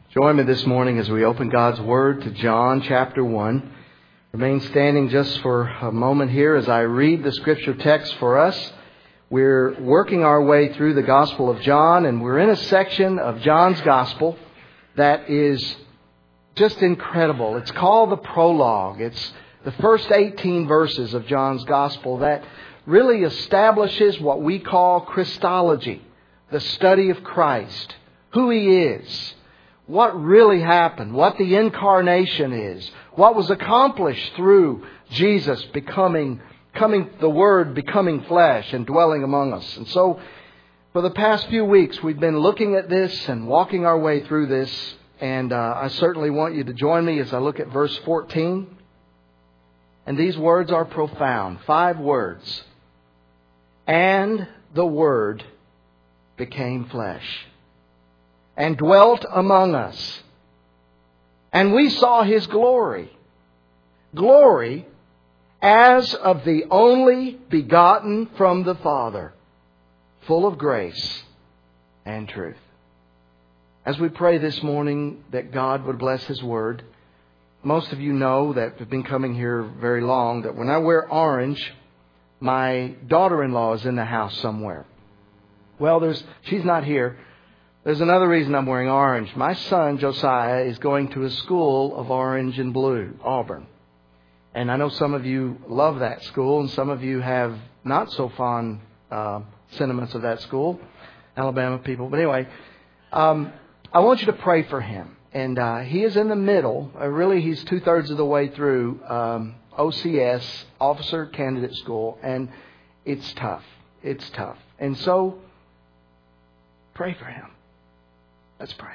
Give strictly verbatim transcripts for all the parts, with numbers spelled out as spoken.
Join me this morning as we open God's Word to John chapter one. Remain standing just for a moment here as I read the Scripture text for us. We're working our way through the Gospel of John, and we're in a section of John's Gospel that is just incredible. It's called the prologue. It's the first eighteen verses of John's Gospel that really establishes what we call Christology, the study of Christ, who He is, what really happened, what the incarnation is, what was accomplished through Jesus becoming, coming, the Word becoming flesh and dwelling among us. And so, for the past few weeks, we've been looking at this and walking our way through this. And uh, I certainly want you to join me as I look at verse fourteen. And these words are profound. Five words. And the Word became flesh and dwelt among us. And we saw His glory. Glory as of the only begotten from the Father, full of grace and truth. As we pray this morning that God would bless His Word, most of you know that have been coming here very long that when I wear orange, my daughter-in-law is in the house somewhere. Well, there's she's not here. There's another reason I'm wearing orange. My son, Josiah, is going to a school of orange and blue, Auburn. And I know some of you love that school, and some of you have not so fond uh, sentiments of that school, Alabama people. But anyway, um, I want you to pray for him. And uh, he is in the middle. Uh, really, he's two-thirds of the way through um, O C S, Officer Candidate School. And it's tough. It's tough. And so, pray for him. Let's pray.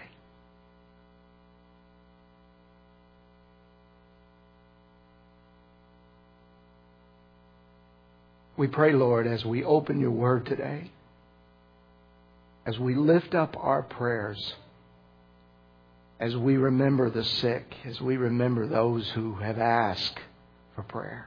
We pray, Lord, as we open Your Word today, as we lift up our prayers, as we remember the sick, as we remember those who have asked for prayer.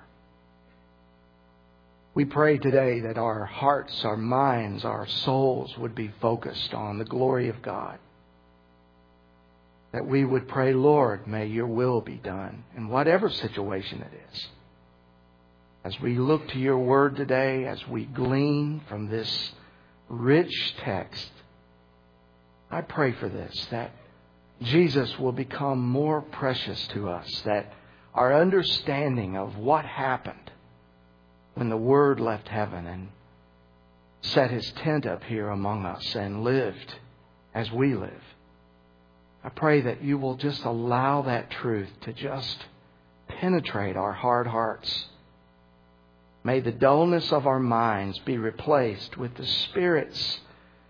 We pray today that our hearts, our minds, our souls would be focused on the glory of God. That we would pray, Lord, may Your will be done in whatever situation it is. As we look to Your Word today, as we glean from this rich text, I pray for this, that Jesus will become more precious to us, that our understanding of what happened when the Word left heaven and set His tent up here among us and lived as we live. I pray that You will just allow that truth to just penetrate our hard hearts. May the dullness of our minds be replaced with the Spirit's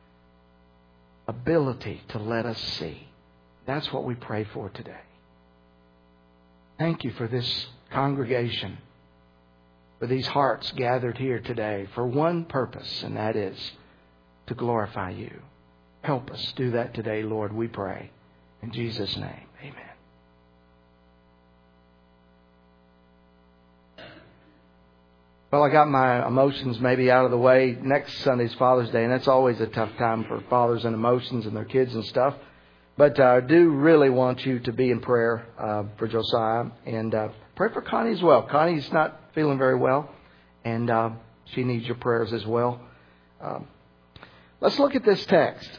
ability to let us see. That's what we pray for today. Thank You for this congregation, for these hearts gathered here today for one purpose, and that is to glorify You. Help us do that today, Lord, we pray. In Jesus' name, amen. Well, I got my emotions maybe out of the way. Next Sunday's Father's Day, and that's always a tough time for fathers and emotions and their kids and stuff. But uh, I do really want you to be in prayer uh, for Josiah, and uh, pray for Connie as well. Connie's not feeling very well, and uh, she needs your prayers as well. Um, let's look at this text.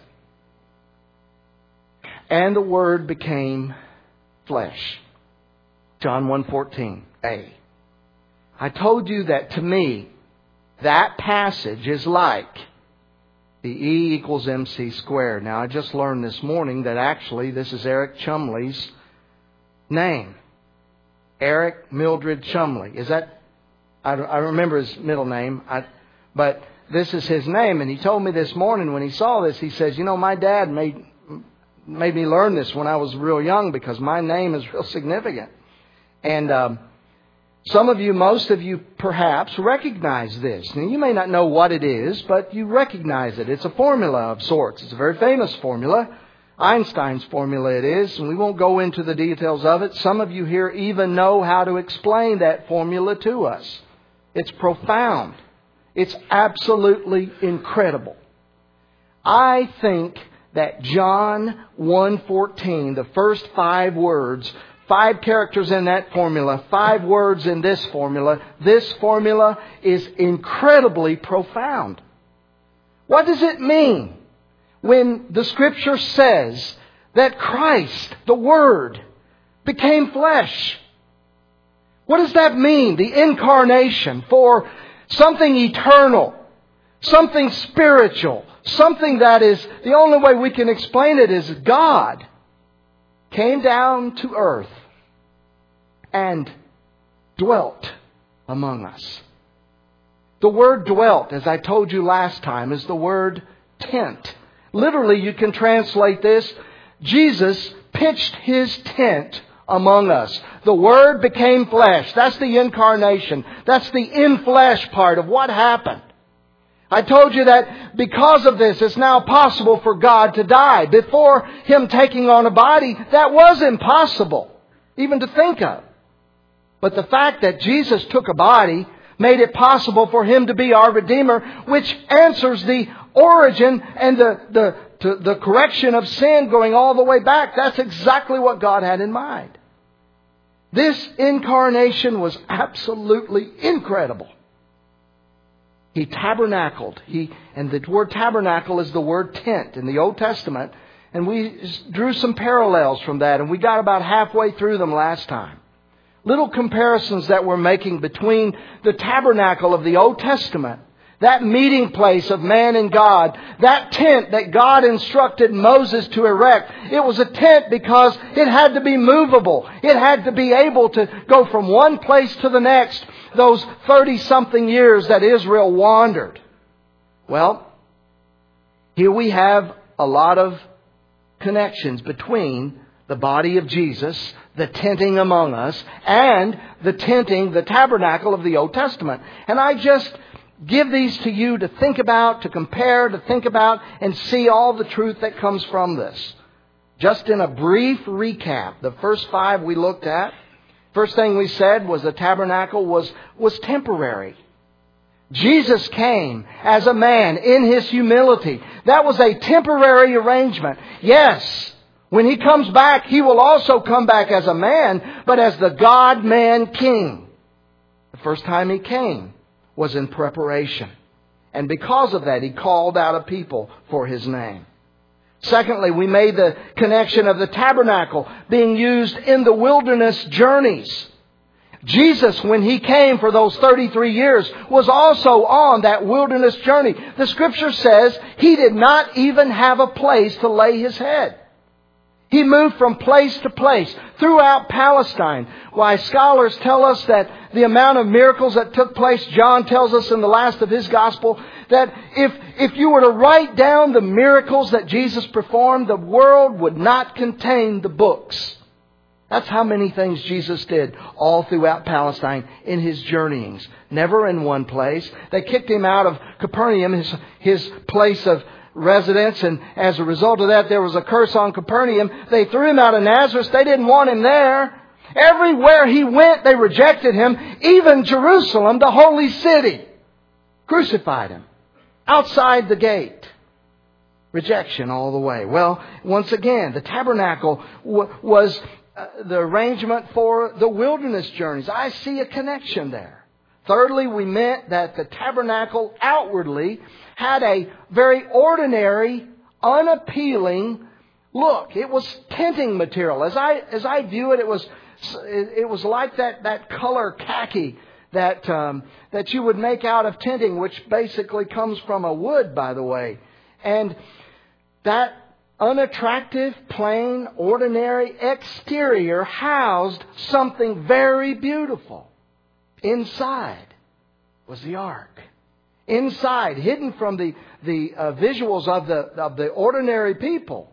And the Word became flesh. John one fourteen a. I told you that to me, that passage is like the E equals M C squared. Now, I just learned this morning that actually this is Eric Chumley's name. Eric Mildred Chumley. Is that, I, I remember his middle name, I, but this is his name. And he told me this morning when he saw this, he says, you know, my dad made, made me learn this when I was real young because my name is real significant. And um, some of you, most of you perhaps recognize this. Now, you may not know what it is, but you recognize it. It's a formula of sorts. It's a very famous formula. Einstein's formula it is, and we won't go into the details of it. Some of you here even know how to explain that formula to us. It's profound. It's absolutely incredible. I think that John one fourteen, the first five words, five characters in that formula, five words in this formula, this formula is incredibly profound. What does it mean when the Scripture says that Christ, the Word, became flesh? What does that mean? The incarnation for something eternal, something spiritual, something that is, the only way we can explain it is God came down to earth and dwelt among us. The word dwelt, as I told you last time, is the word tent. Literally, you can translate this, Jesus pitched His tent among us. The Word became flesh. That's the incarnation. That's the in-flesh part of what happened. I told you that because of this, it's now possible for God to die. Before Him taking on a body, that was impossible even to think of. But the fact that Jesus took a body made it possible for Him to be our Redeemer, which answers the origin and the, the, to the correction of sin going all the way back. That's exactly what God had in mind. This incarnation was absolutely incredible. He tabernacled. He, and the word tabernacle is the word tent in the Old Testament. And we drew some parallels from that. And we got about halfway through them last time. Little comparisons that we're making between the tabernacle of the Old Testament, that meeting place of man and God, that tent that God instructed Moses to erect. It was a tent because it had to be movable. It had to be able to go from one place to the next. Those thirty-something years that Israel wandered. Well, here we have a lot of connections between the body of Jesus, the tenting among us, and the tenting, the tabernacle of the Old Testament. And I just give these to you to think about, to compare, to think about, and see all the truth that comes from this. Just in a brief recap, the first five we looked at. First thing we said was the tabernacle was, was temporary. Jesus came as a man in His humility. That was a temporary arrangement. Yes, when He comes back, He will also come back as a man, but as the God-man King. The first time He came was in preparation. And because of that, He called out a people for His name. Secondly, we made the connection of the tabernacle being used in the wilderness journeys. Jesus, when He came for those thirty-three years, was also on that wilderness journey. The Scripture says He did not even have a place to lay His head. He moved from place to place throughout Palestine. Why, scholars tell us that the amount of miracles that took place, John tells us in the last of his gospel, that if, if you were to write down the miracles that Jesus performed, the world would not contain the books. That's how many things Jesus did all throughout Palestine in His journeyings. Never in one place. They kicked Him out of Capernaum, his, his place of residence, and as a result of that there was a curse on Capernaum. They threw Him out of Nazareth. They didn't want Him there. Everywhere He went they rejected Him. Even Jerusalem, the holy city, crucified Him outside the gate. Rejection all the way. Well, once again, the tabernacle w- was uh, the arrangement for the wilderness journeys. I see a connection there. Thirdly, we meant that the tabernacle outwardly had a very ordinary, unappealing look. It was tenting material. As I as I view it, it was it, it was like that that color khaki that um, that you would make out of tenting, which basically comes from a wood, by the way. And that unattractive, plain, ordinary exterior housed something very beautiful. Inside was the ark. Inside, hidden from the, the uh, visuals of the, of the ordinary people.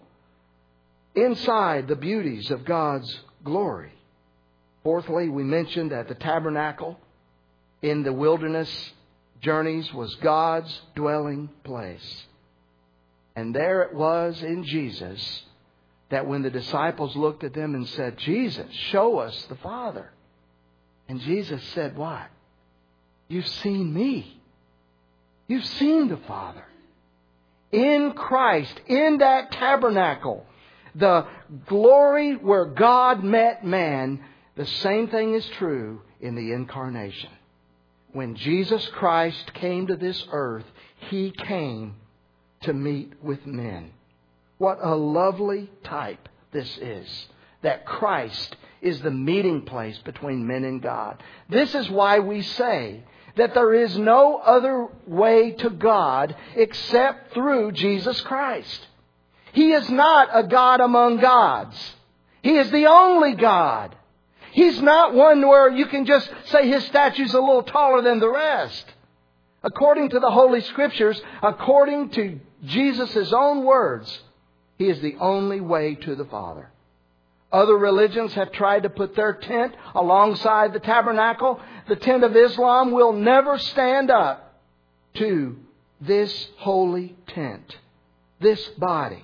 Inside, the beauties of God's glory. Fourthly, we mentioned that the tabernacle in the wilderness journeys was God's dwelling place. And there it was in Jesus that when the disciples looked at them and said, "Jesus, show us the Father." And Jesus said, "What? You've seen me. You've seen the Father." in Christ, in that tabernacle, the glory where God met man, the same thing is true in the incarnation. When Jesus Christ came to this earth, He came to meet with men. What a lovely type this is, that Christ is the meeting place between men and God. This is why we say that there is no other way to God except through Jesus Christ. He is not a God among gods. He is the only God. He's not one where you can just say His statue's a little taller than the rest. According to the Holy Scriptures, according to Jesus' own words, He is the only way to the Father. Other religions have tried to put their tent alongside the tabernacle. The tent of Islam will never stand up to this holy tent, this body.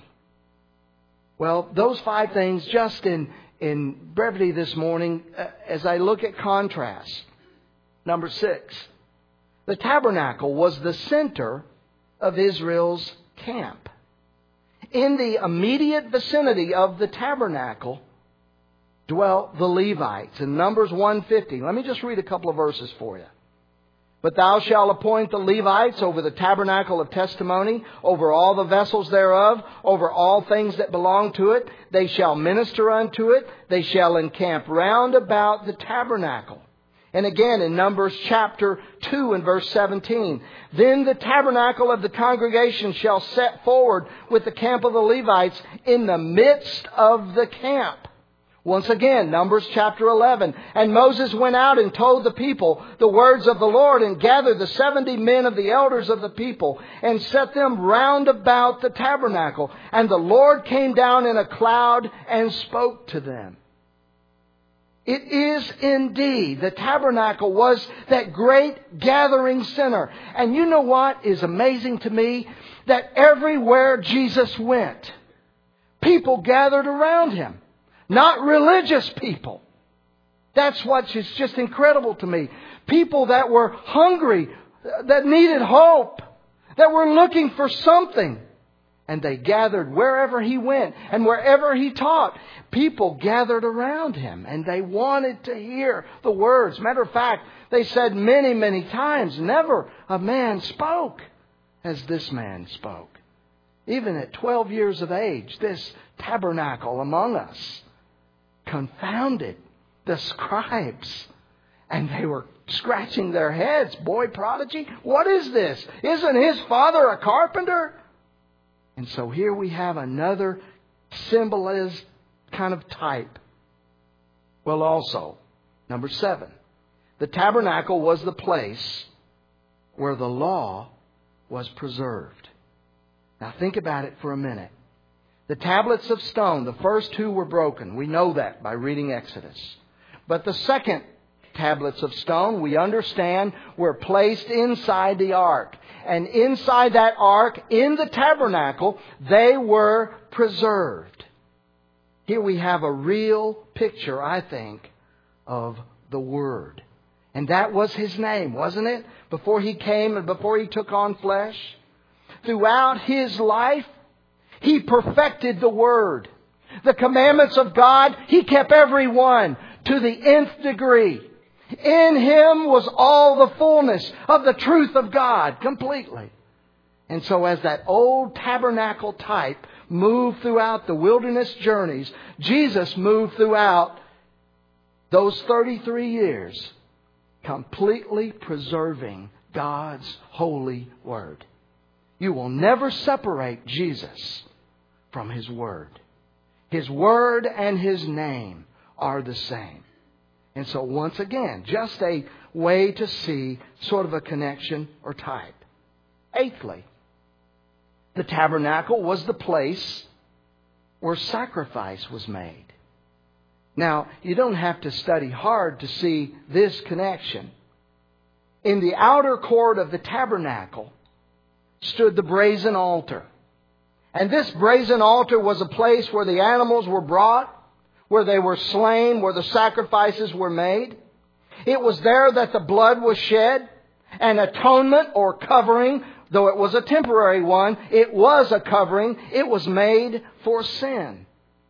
Well, those five things just in, in brevity this morning uh, as I look at contrast. Number six, the tabernacle was the center of Israel's camp. In the immediate vicinity of the tabernacle dwelt the Levites. In Numbers one fifty, let me just read a couple of verses for you. But thou shalt appoint the Levites over the tabernacle of testimony, over all the vessels thereof, over all things that belong to it. They shall minister unto it. They shall encamp round about the tabernacle. And again in Numbers chapter two and verse seventeen. Then the tabernacle of the congregation shall set forward with the camp of the Levites in the midst of the camp. Once again, Numbers chapter eleven. And Moses went out and told the people the words of the Lord, and gathered the seventy men of the elders of the people, and set them round about the tabernacle. And the Lord came down in a cloud and spoke to them. It is indeed, the tabernacle was that great gathering center. And you know what is amazing to me? That everywhere Jesus went, people gathered around Him. Not religious people. That's what is just incredible to me. People that were hungry, that needed hope, that were looking for something. And they gathered wherever He went and wherever He taught. People gathered around Him and they wanted to hear the words. Matter of fact, they said many, many times, never a man spoke as this man spoke. Even at twelve years of age, this tabernacle among us confounded the scribes. And they were scratching their heads. Boy prodigy, what is this? Isn't his father a carpenter? And so here we have another symbolized kind of type. Well, also, number seven, the tabernacle was the place where the law was preserved. Now think about it for a minute. The tablets of stone, the first two were broken. We know that by reading Exodus. But the second tablets of stone, we understand, were placed inside the ark. And inside that ark, in the tabernacle, they were preserved. Here we have a real picture, I think, of the Word. And that was His name, wasn't it? Before He came and before He took on flesh. Throughout His life, He perfected the Word. The commandments of God, He kept every one to the nth degree. In Him was all the fullness of the truth of God completely. And so as that old tabernacle type moved throughout the wilderness journeys, Jesus moved throughout those thirty-three years, completely preserving God's holy Word. You will never separate Jesus from His Word. His Word and His name are the same. And so once again, just a way to see sort of a connection or type. Eighthly, the tabernacle was the place where sacrifice was made. Now, you don't have to study hard to see this connection. In the outer court of the tabernacle stood the brazen altar. And this brazen altar was a place where the animals were brought, where they were slain, where the sacrifices were made. It was there that the blood was shed, and atonement or covering Though it was a temporary one, it was a covering. It was made for sin.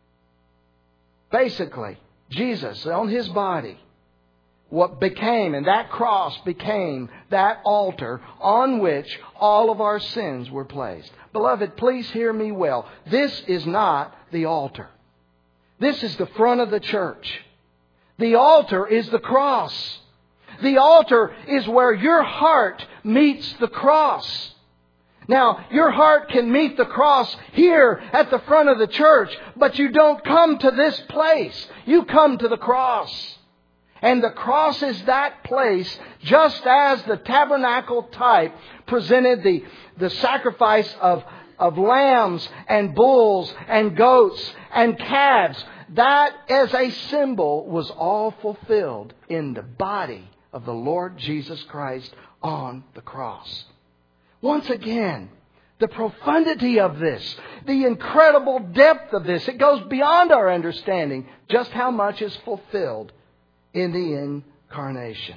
Basically, Jesus on His body, what became, and that cross became that altar on which all of our sins were placed. Beloved, please hear me well. This is not the altar. This is the front of the church. The altar is the cross. The altar is where your heart meets the cross. Now, your heart can meet the cross here at the front of the church, but you don't come to this place. You come to the cross. And the cross is that place, just as the tabernacle type presented the, the sacrifice of, of lambs and bulls and goats and calves. That, as a symbol, was all fulfilled in the body of the Lord Jesus Christ on the cross. Once again, the profundity of this, the incredible depth of this, it goes beyond our understanding just how much is fulfilled in the incarnation.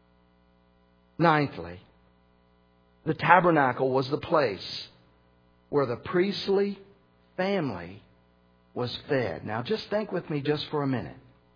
Ninthly, the tabernacle was the place where the priestly family was fed. Now just think with me just for a minute.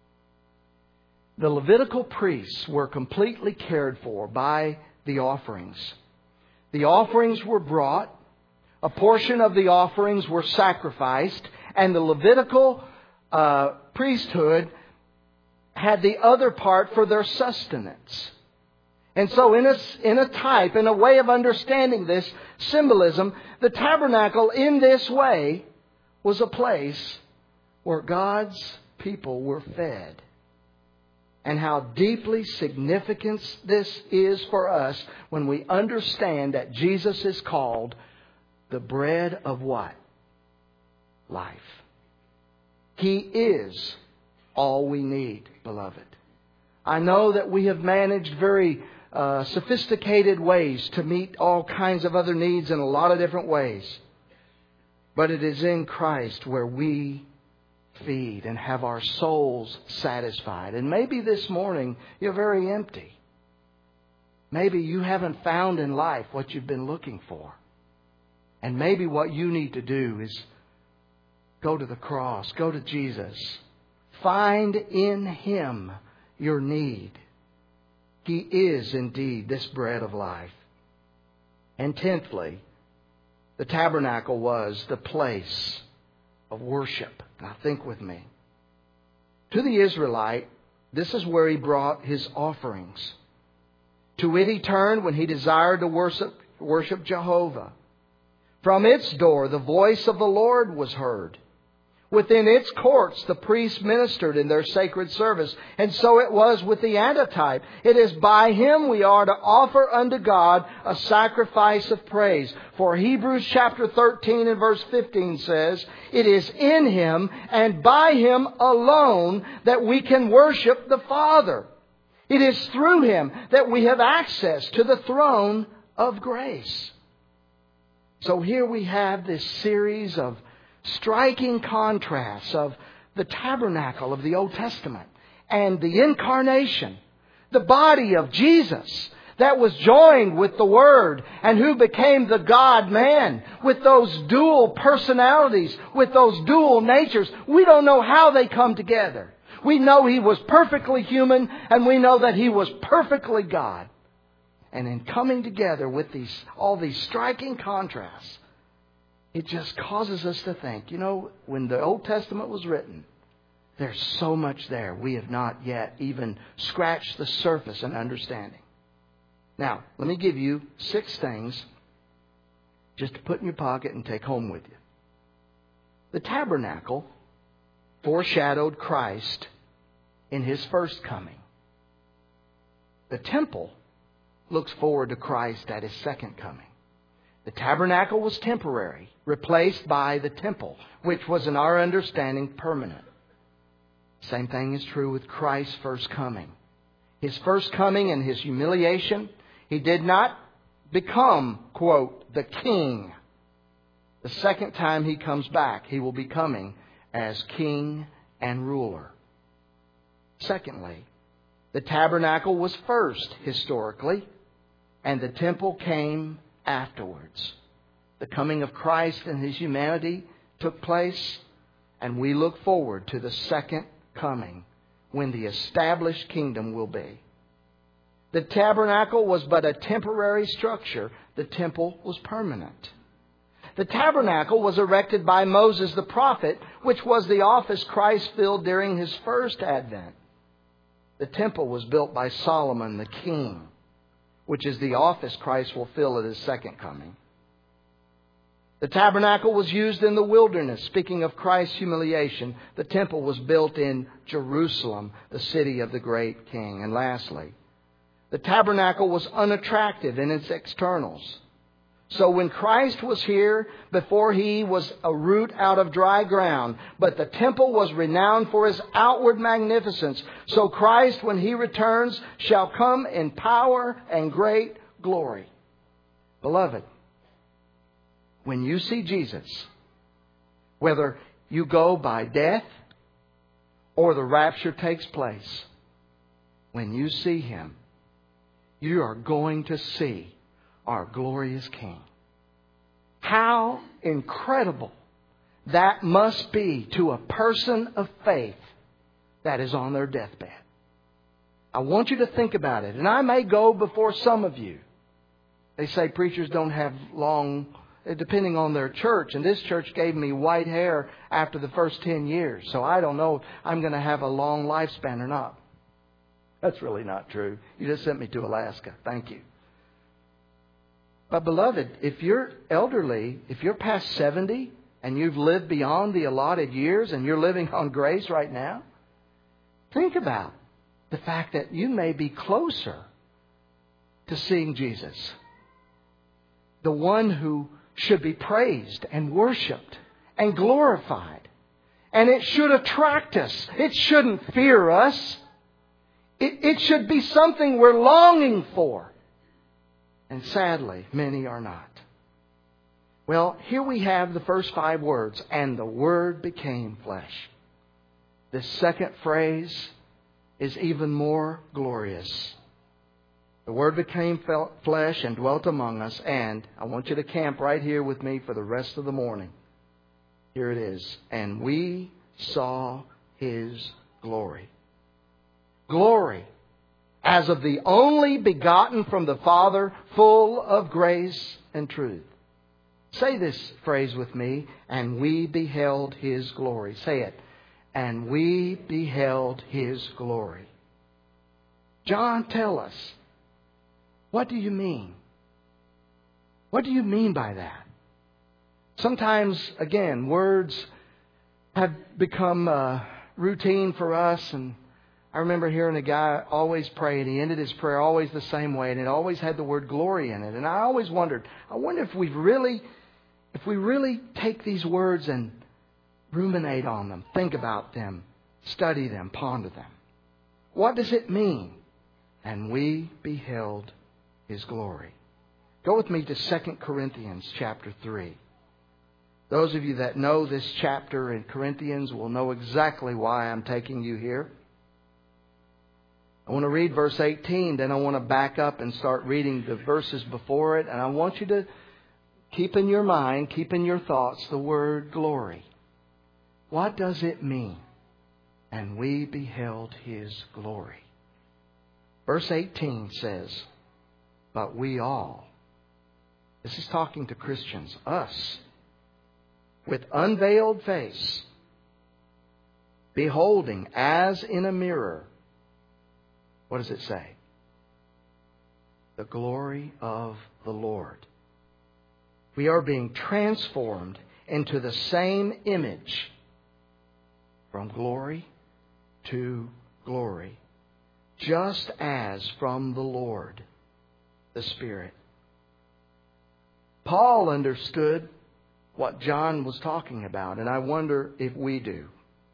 The Levitical priests were completely cared for by the offerings. The offerings were brought, a portion of the offerings were sacrificed, and the Levitical uh, priesthood had the other part for their sustenance. And so in a, in a type, in a way of understanding this symbolism, the tabernacle in this way was a place where God's people were fed. And how deeply significant this is for us when we understand that Jesus is called the bread of what? Life. He is all we need, beloved. I know that we have managed very uh, sophisticated ways to meet all kinds of other needs in a lot of different ways. But it is in Christ where we feed and have our souls satisfied. And maybe this morning you're very empty. Maybe you haven't found in life what you've been looking for. And maybe what you need to do is go to the cross, go to Jesus. Find in Him your need. He is indeed this bread of life. And tenthly, the tabernacle was the place of worship. Now think with me. To the Israelite, this is where he brought his offerings. To it he turned when he desired to worship, worship Jehovah. From its door the voice of the Lord was heard. Within its courts the priests ministered in their sacred service. And so it was with the antitype. It is by Him we are to offer unto God a sacrifice of praise. For Hebrews chapter thirteen and verse fifteen says, it is in Him and by Him alone that we can worship the Father. It is through Him that we have access to the throne of grace. So here we have this series of striking contrasts of the tabernacle of the Old Testament and the incarnation, the body of Jesus that was joined with the Word and who became the God-man with those dual personalities, with those dual natures. We don't know how they come together. We know He was perfectly human and we know that He was perfectly God. And in coming together with these all these striking contrasts, it just causes us to think, you know, when the Old Testament was written, there's so much there we have not yet even scratched the surface in understanding. Now, let me give you six things just to put in your pocket and take home with you. The tabernacle foreshadowed Christ in His first coming. The temple looks forward to Christ at His second coming. The tabernacle was temporary, replaced by the temple, which was in our understanding permanent. Same thing is true with Christ's first coming. His first coming and His humiliation, He did not become, quote, the king. The second time He comes back, He will be coming as king and ruler. Secondly, the tabernacle was first historically, and the temple came afterwards. The coming of Christ and His humanity took place, and we look forward to the second coming when the established kingdom will be. The tabernacle was but a temporary structure. The temple was permanent. The tabernacle was erected by Moses the prophet, which was the office Christ filled during His first advent. The temple was built by Solomon the king, which is the office Christ will fill at His second coming. The tabernacle was used in the wilderness. Speaking of Christ's humiliation, the temple was built in Jerusalem, the city of the great king. And lastly, the tabernacle was unattractive in its externals. So when Christ was here, before He was a root out of dry ground, but the temple was renowned for His outward magnificence. So Christ, when He returns, shall come in power and great glory. Beloved, when you see Jesus, whether you go by death or the rapture takes place, when you see Him, you are going to see our glorious King. How incredible that must be to a person of faith that is on their deathbed. I want you to think about it. And I may go before some of you. They say preachers don't have long, depending on their church. And this church gave me white hair after the first ten years. So I don't know if I'm going to have a long lifespan or not. That's really not true. You just sent me to Alaska. Thank you. But beloved, if you're elderly, if you're past seventy and you've lived beyond the allotted years and you're living on grace right now, think about the fact that you may be closer to seeing Jesus. The one who should be praised and worshiped and glorified. And it should attract us. It shouldn't fear us. It, it should be something we're longing for. And sadly, many are not. Well, here we have the first five words. And the Word became flesh. This second phrase is even more glorious. The Word became flesh and dwelt among us. And I want you to camp right here with me for the rest of the morning. Here it is. And we saw His glory. Glory as of the only begotten from the Father, full of grace and truth. Say this phrase with me. And we beheld His glory. Say it. And we beheld His glory. John, tell us. What do you mean? What do you mean by that? Sometimes, again, words have become uh, routine for us. And I remember hearing a guy always pray, and he ended his prayer always the same way, and it always had the word glory in it. And I always wondered, I wonder if we really, if we really take these words and ruminate on them, think about them, study them, ponder them. What does it mean? And we beheld His glory. Go with me to Second Corinthians chapter three. Those of you that know this chapter in Corinthians will know exactly why I'm taking you here. I want to read verse eighteen, then I want to back up and start reading the verses before it. And I want you to keep in your mind, keep in your thoughts the word glory. What does it mean? And we beheld His glory. Verse eighteen says, but we all, this is talking to Christians, us, with unveiled face, beholding as in a mirror, what does it say? The glory of the Lord. We are being transformed into the same image from glory to glory, just as from the Lord, the Spirit. Paul understood what John was talking about, and I wonder if we do.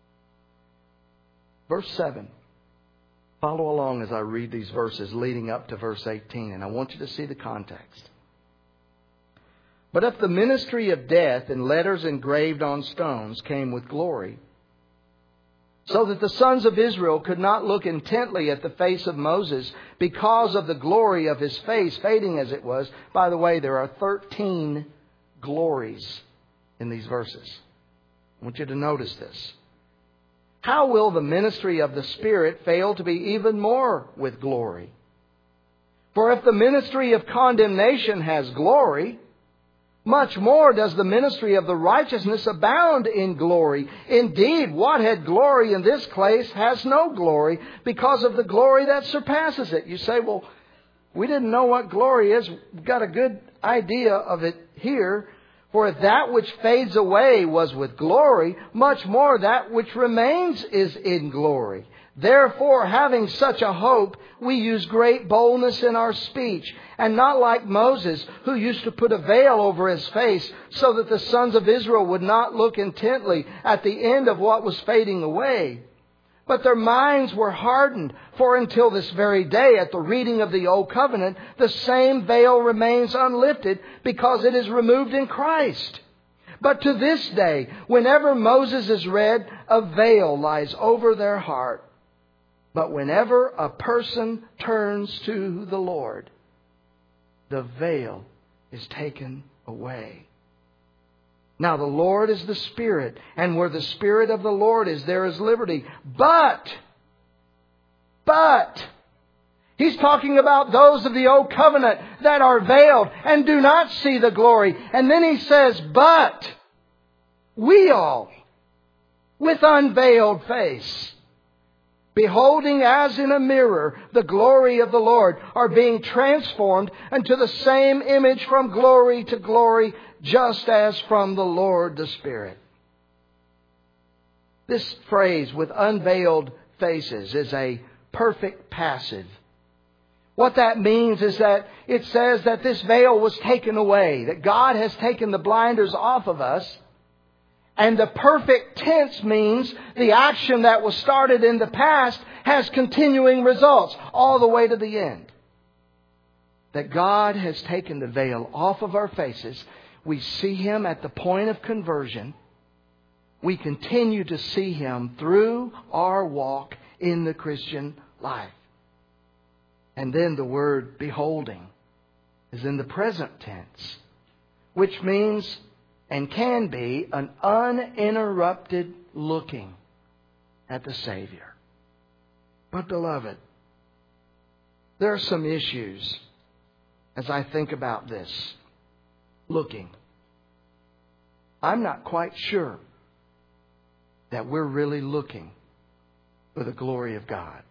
Verse seven. Follow along as I read these verses leading up to verse eighteen, and I want you to see the context. But if the ministry of death in letters engraved on stones came with glory, so that the sons of Israel could not look intently at the face of Moses because of the glory of his face, fading as it was. By the way, there are thirteen glories in these verses. I want you to notice this. How will the ministry of the Spirit fail to be even more with glory? For if the ministry of condemnation has glory, much more does the ministry of the righteousness abound in glory. Indeed, what had glory in this place has no glory because of the glory that surpasses it. You say, well, we didn't know what glory is. We've got a good idea of it here. For if that which fades away was with glory, much more that which remains is in glory. Therefore, having such a hope, we use great boldness in our speech, and not like Moses, who used to put a veil over his face, so that the sons of Israel would not look intently at the end of what was fading away. But their minds were hardened, for until this very day, at the reading of the Old Covenant, the same veil remains unlifted, because it is removed in Christ. But to this day, whenever Moses is read, a veil lies over their heart. But whenever a person turns to the Lord, the veil is taken away. Now the Lord is the Spirit, and where the Spirit of the Lord is, there is liberty. But, but, He's talking about those of the Old Covenant that are veiled and do not see the glory. And then He says, but we all, with unveiled face, beholding as in a mirror the glory of the Lord, are being transformed into the same image from glory to glory, just as from the Lord the Spirit. This phrase, with unveiled faces, is a perfect passive. What that means is that it says that this veil was taken away, that God has taken the blinders off of us. And the perfect tense means the action that was started in the past has continuing results all the way to the end. That God has taken the veil off of our faces. We see Him at the point of conversion. We continue to see Him through our walk in the Christian life. And then the word beholding is in the present tense, which means and can be an uninterrupted looking at the Savior. But beloved, there are some issues as I think about this. Looking. I'm not quite sure that we're really looking for the glory of God.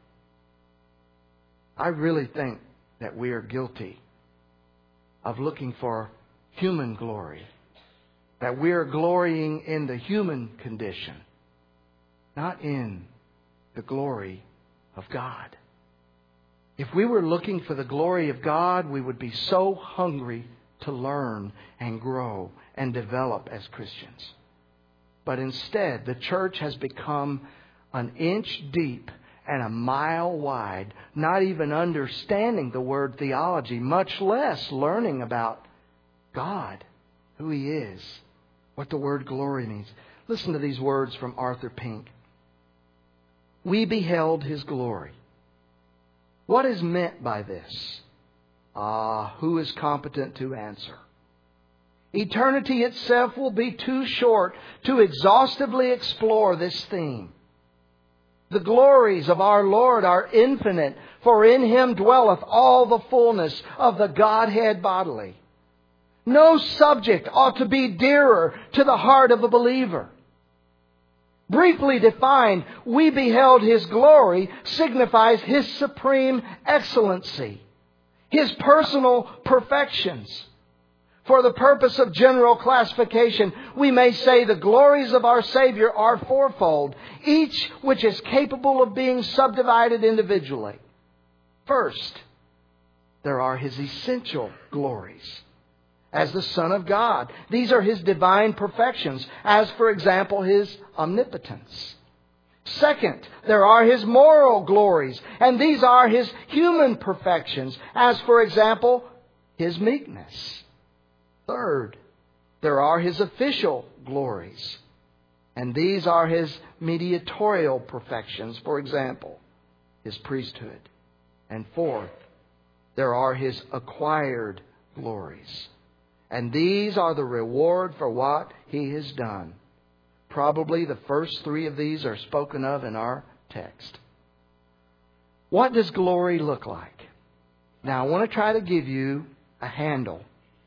I really think that we are guilty of looking for human glory. That we are glorying in the human condition, not in the glory of God. If we were looking for the glory of God, we would be so hungry to learn and grow and develop as Christians. But instead, the church has become an inch deep and a mile wide, not even understanding the word theology, much less learning about God, who He is, what the word glory means. Listen to these words from Arthur Pink. We beheld His glory. What is meant by this? Ah, who is competent to answer? Eternity itself will be too short to exhaustively explore this theme. The glories of our Lord are infinite, for in Him dwelleth all the fullness of the Godhead bodily. No subject ought to be dearer to the heart of a believer. Briefly defined, we beheld His glory signifies His supreme excellency, His personal perfections. For the purpose of general classification, we may say the glories of our Savior are fourfold, each which is capable of being subdivided individually. First, there are His essential glories. As the Son of God. These are His divine perfections, as for example His omnipotence. Second, there are His moral glories, and these are His human perfections, as for example His meekness. Third, there are His official glories, And these are His mediatorial perfections, for example, His priesthood. And fourth, there are His acquired glories. And these are the reward for what He has done. Probably the first three of these are spoken of in our text. What does glory look like? Now, I want to try to give you a handle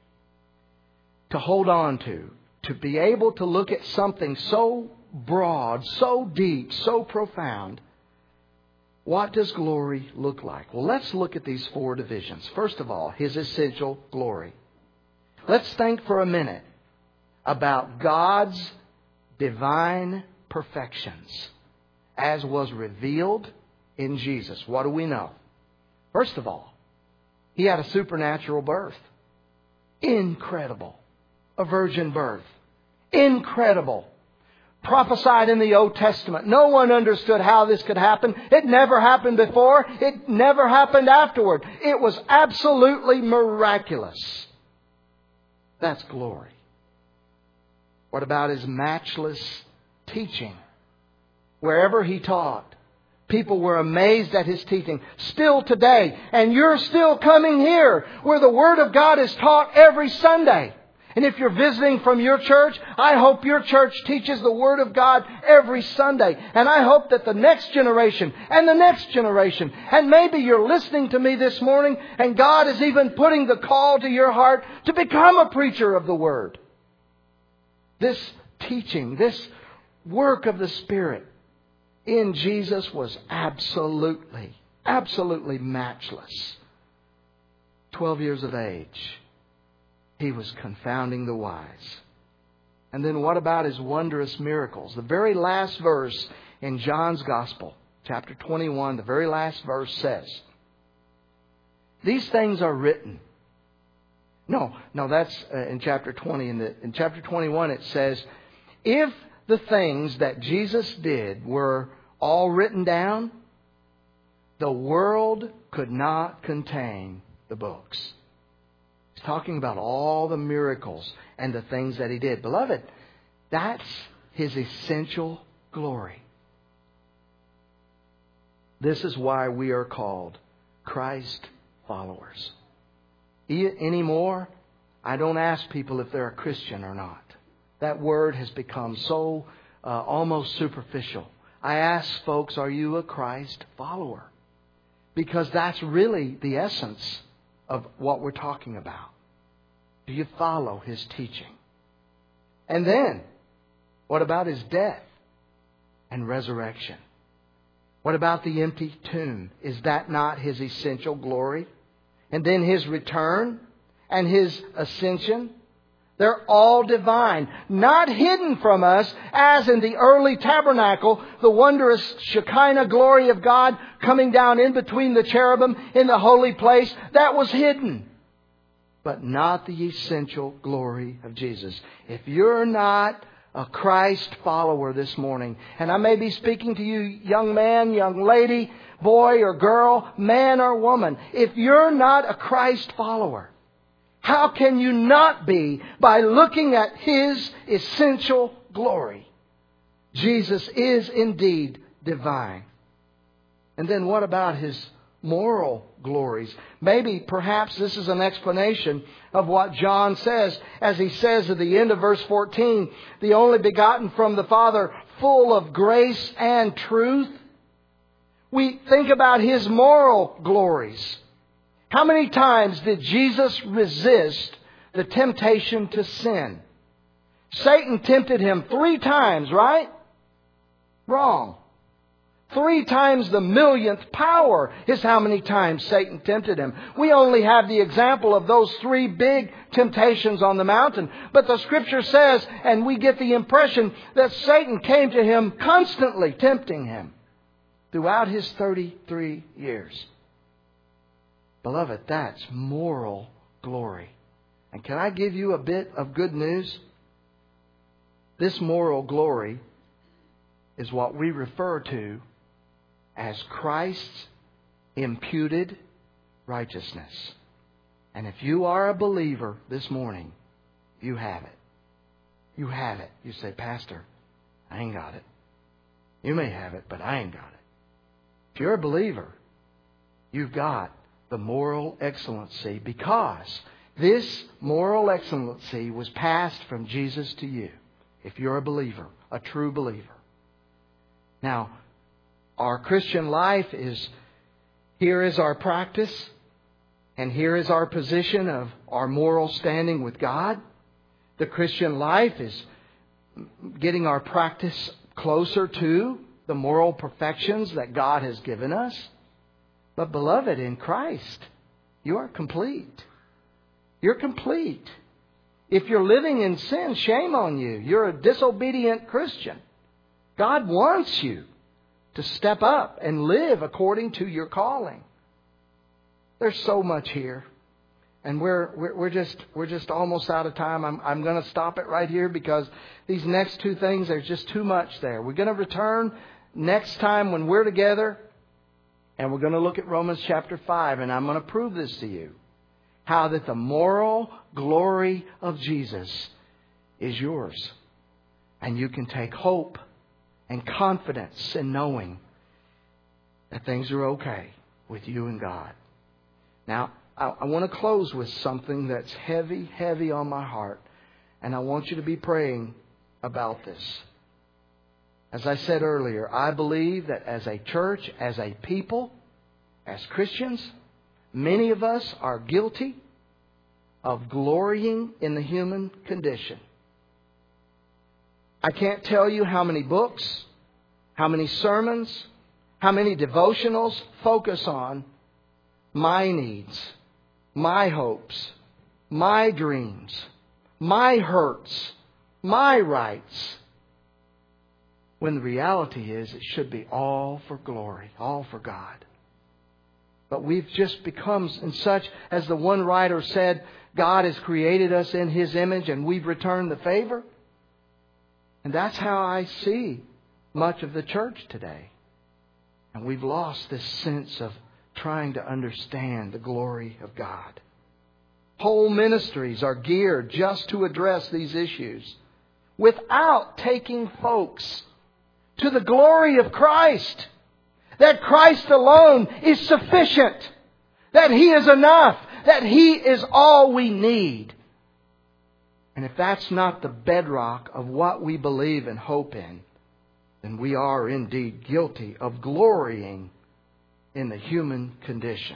to hold on to, to be able to look at something so broad, so deep, so profound. What does glory look like? Well, let's look at these four divisions. First of all, His essential glory. Let's think for a minute about God's divine perfections as was revealed in Jesus. What do we know? First of all, He had a supernatural birth. Incredible. A virgin birth. Incredible. Prophesied in the Old Testament. No one understood how this could happen. It never happened before. It never happened afterward. It was absolutely miraculous. That's glory. What about His matchless teaching? Wherever He taught, people were amazed at His teaching. Still today, and you're still coming here where the Word of God is taught every Sunday. And if you're visiting from your church, I hope your church teaches the Word of God every Sunday. And I hope that the next generation and the next generation, and maybe you're listening to me this morning and God is even putting the call to your heart to become a preacher of the Word. This teaching, this work of the Spirit in Jesus was absolutely, absolutely matchless. Twelve years of age. He was confounding the wise. And then what about His wondrous miracles? The very last verse in John's Gospel, chapter twenty-one, the very last verse says, these things are written. No, no, that's uh, in chapter twenty. In, the, in chapter twenty-one it says, if the things that Jesus did were all written down, the world could not contain the books. He's talking about all the miracles and the things that He did. Beloved, that's His essential glory. This is why we are called Christ followers. Anymore, I don't ask people if they're a Christian or not. That word has become so uh, almost superficial. I ask folks, are you a Christ follower? Because that's really the essence of what we're talking about. Do you follow His teaching? And then, what about His death and resurrection? What about the empty tomb? Is that not His essential glory? And then His return and His ascension? They're all divine, not hidden from us as in the early tabernacle, the wondrous Shekinah glory of God coming down in between the cherubim in the holy place. That was hidden, but not the essential glory of Jesus. If you're not a Christ follower this morning, and I may be speaking to you, young man, young lady, boy or girl, man or woman, if you're not a Christ follower, how can you not be by looking at His essential glory? Jesus is indeed divine. And then what about His moral glories? Maybe, perhaps this is an explanation of what John says as he says at the end of verse fourteen, the only begotten from the Father, full of grace and truth. We think about His moral glories. How many times did Jesus resist the temptation to sin? Satan tempted Him three times, right? Wrong. Three times the millionth power is how many times Satan tempted Him. We only have the example of those three big temptations on the mountain. But the Scripture says, and we get the impression that Satan came to Him constantly tempting Him throughout His thirty-three years. Beloved, that's moral glory. And can I give you a bit of good news? This moral glory is what we refer to as Christ's imputed righteousness. And if you are a believer this morning, you have it. You have it. You say, Pastor, I ain't got it. You may have it, but I ain't got it. If you're a believer, you've got the moral excellency because this moral excellency was passed from Jesus to you. If you're a believer, a true believer. Now, our Christian life is, here is our practice, and here is our position of our moral standing with God. The Christian life is getting our practice closer to the moral perfections that God has given us. But beloved, in Christ, you are complete. You're complete. If you're living in sin, shame on you. You're a disobedient Christian. God wants you to step up and live according to your calling. There's so much here. And we're we're, we're just we're just almost out of time. I'm I'm going to stop it right here because these next two things, there's just too much there. We're going to return next time when we're together, and we're going to look at Romans chapter five, and I'm going to prove this to you. How that the moral glory of Jesus is yours. And you can take hope and confidence in knowing that things are okay with you and God. Now, I, I want to close with something that's heavy, heavy on my heart. And I want you to be praying about this. As I said earlier, I believe that as a church, as a people, as Christians, many of us are guilty of glorying in the human condition. I can't tell you how many books, how many sermons, how many devotionals focus on my needs, my hopes, my dreams, my hurts, my rights. When the reality is it should be all for glory, all for God. But we've just become in such, as the one writer said, God has created us in His image and we've returned the favor. And that's how I see much of the church today. And we've lost this sense of trying to understand the glory of God. Whole ministries are geared just to address these issues without taking folks to the glory of Christ. That Christ alone is sufficient. That He is enough. That He is all we need. And if that's not the bedrock of what we believe and hope in, then we are indeed guilty of glorying in the human condition.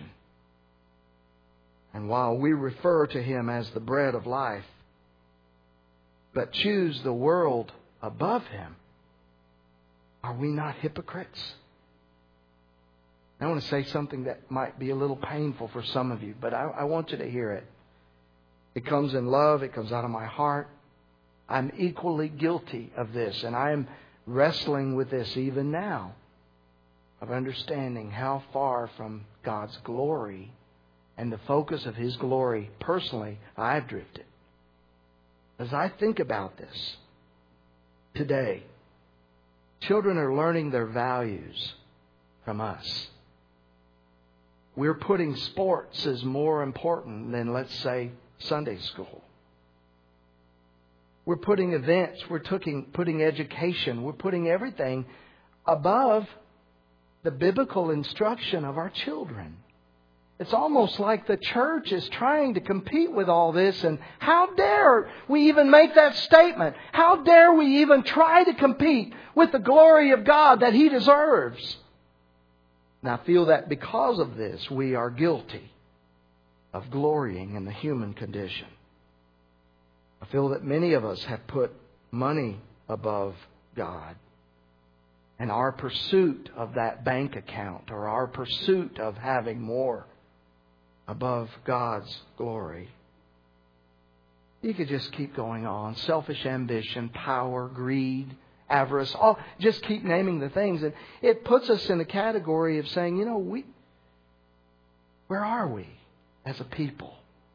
And while we refer to Him as the bread of life, but choose the world above Him, are we not hypocrites? I want to say something that might be a little painful for some of you, but I, I want you to hear it. It comes in love. It comes out of my heart. I'm equally guilty of this, and I am wrestling with this even now, of understanding how far from God's glory and the focus of His glory personally I've drifted. As I think about this today, children are learning their values from us. We're putting sports as more important than, let's say, Sunday school. We're putting events, we're putting, putting education, we're putting everything above the biblical instruction of our children. It's almost like the church is trying to compete with all this. And how dare we even make that statement? How dare we even try to compete with the glory of God that He deserves? And I feel that because of this, we are guilty of glorying in the human condition. I feel that many of us have put money above God. And our pursuit of that bank account or our pursuit of having more above God's glory. You could just keep going on. Selfish ambition, power, greed, avarice. All, just keep naming the things. And it puts us in the category of saying, you know, we, where are we as a people?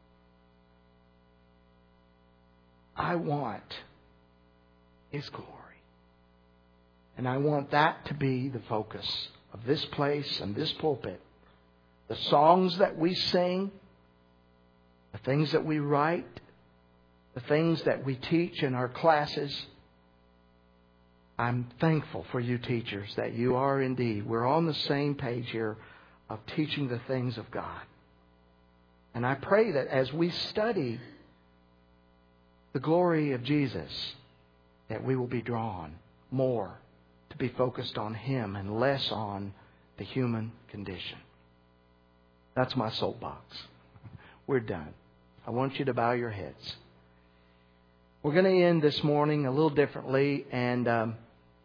I want His glory. And I want that to be the focus of this place and this pulpit. The songs that we sing, the things that we write, the things that we teach in our classes. I'm thankful for you teachers that you are indeed. We're on the same page here of teaching the things of God. And I pray that as we study the glory of Jesus, that we will be drawn more to be focused on Him and less on the human condition. That's my soapbox. We're done. I want you to bow your heads. We're going to end this morning a little differently. And um,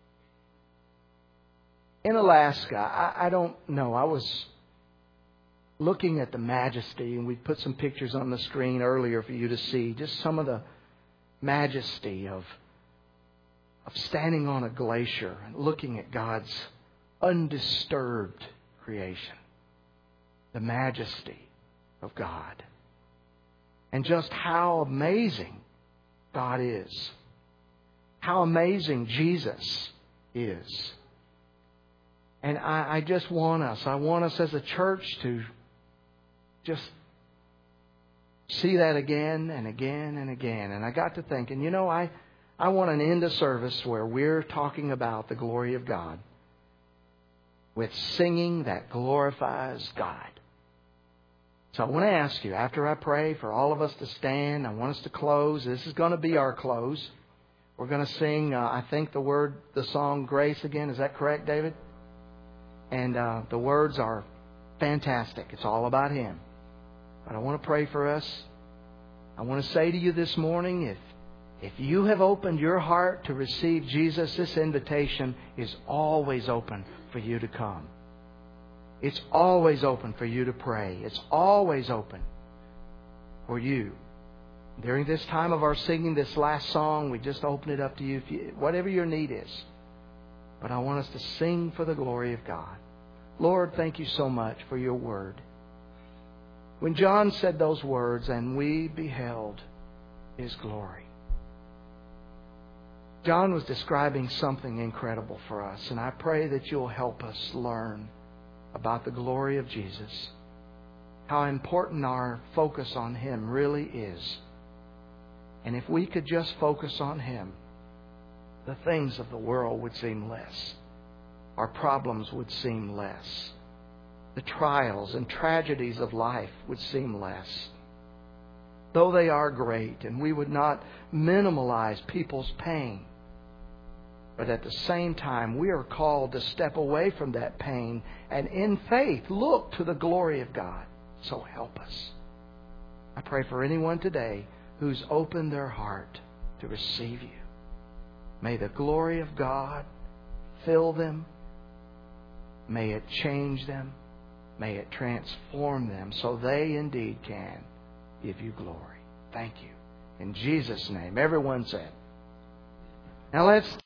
in Alaska, I, I don't know. I was looking at the majesty, and we put some pictures on the screen earlier for you to see. Just some of the majesty of, of standing on a glacier and looking at God's undisturbed creation. The majesty of God. And just how amazing God is. How amazing Jesus is. And I, I just want us, I want us as a church to just see that again and again and again. And I got to thinking, you know, I, I want an end of service where we're talking about the glory of God with singing that glorifies God. So I want to ask you, after I pray, for all of us to stand. I want us to close. This is going to be our close. We're going to sing, uh, I think, the word, the song Grace again. Is that correct, David? And uh, the words are fantastic. It's all about Him. But I want to pray for us. I want to say to you this morning, if if you have opened your heart to receive Jesus, this invitation is always open for you to come. It's always open for you to pray. It's always open for you. During this time of our singing this last song, we just open it up to you, if you whatever your need is. But I want us to sing for the glory of God. Lord, thank you so much for your word. When John said those words, and we beheld His glory, John was describing something incredible for us. And I pray that you'll help us learn about the glory of Jesus. How important our focus on Him really is. And if we could just focus on Him, the things of the world would seem less. Our problems would seem less. The trials and tragedies of life would seem less. Though they are great, and we would not minimalize people's pain. But at the same time, we are called to step away from that pain and in faith look to the glory of God. So help us. I pray for anyone today who's opened their heart to receive you. May the glory of God fill them. May it change them. May it transform them so they indeed can give you glory. Thank you. In Jesus' name. Everyone said. Now let's